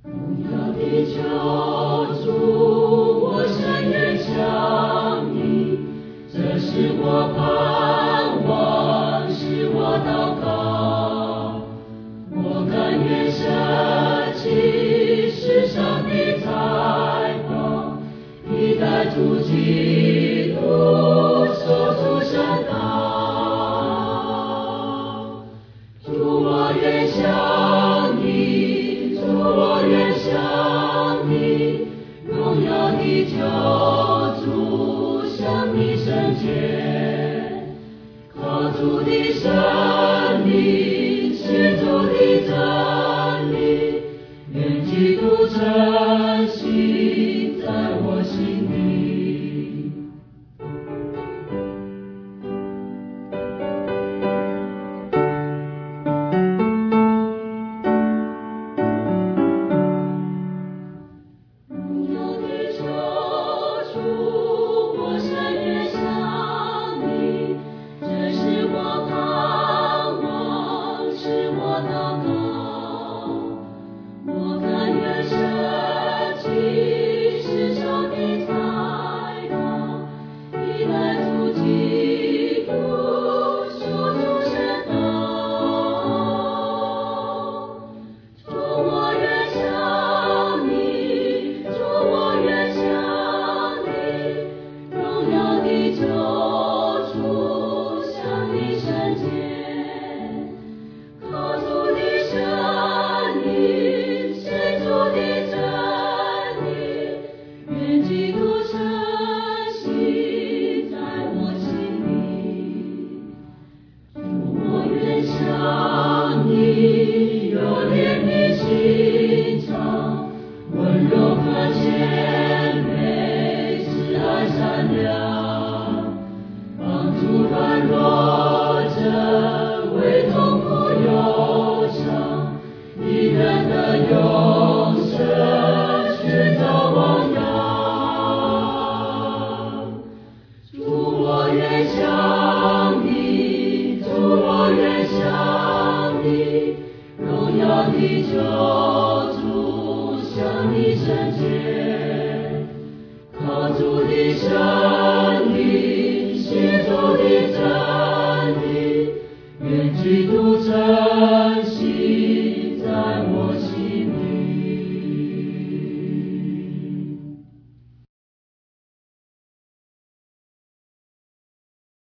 荣耀的救主，我深愿想你，这是我盼望，是我祷告。我甘愿舍弃世上的财宝，替代主基督受主圣道。主，我愿想你，主，我愿想你，荣耀的救主，向你圣洁，靠主的生命，是主的真理，愿基督真心在我心里。荣耀的救主，我深愿想你，这是我盼望，是我祷告。我甘愿舍弃世上的财宝，替代主基督受主圣道。主，我愿想你，主，我愿想你，荣耀的救主，向你圣洁，靠主的生命，是主的真理，愿基督真心在我心里。主，我愿想你，有怜悯心肠，温柔和谦卑，慈爱善良，帮助软弱者，为痛苦忧伤，一人的永生去找汪洋。主，我愿想你，主，我愿想你，荣耀的救主，向你圣洁，靠主的生命，是主的真